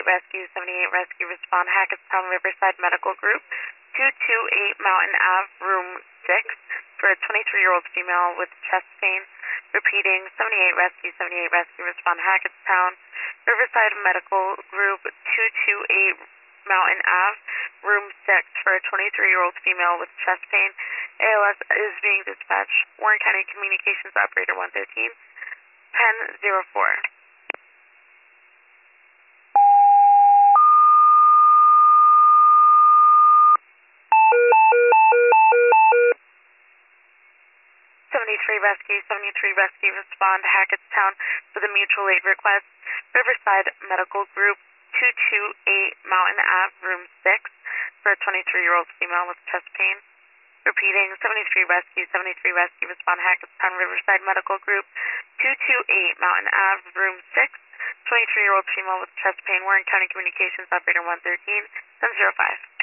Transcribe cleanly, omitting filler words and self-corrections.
Rescue, 78 Rescue, respond Hackettstown Riverside Medical Group, 228 Mountain Ave, room 6, for a 23-year-old female with chest pain. Repeating, 78 Rescue, 78 Rescue, respond Hackettstown Riverside Medical Group, 228 Mountain Ave, room 6, for a 23-year-old female with chest pain. ALS is being dispatched. Warren County Communications Operator 113, 1004. 73 Rescue, 73 Rescue, respond Hackettstown with a mutual aid request. Riverside Medical Group, 228 Mountain Ave, room 6, for a 23-year-old female with chest pain. Repeating, 73 Rescue, 73 Rescue, respond Hackettstown Riverside Medical Group, 228 Mountain Ave, room 6, 23-year-old female with chest pain. Warren County Communications Operator 113, 1005.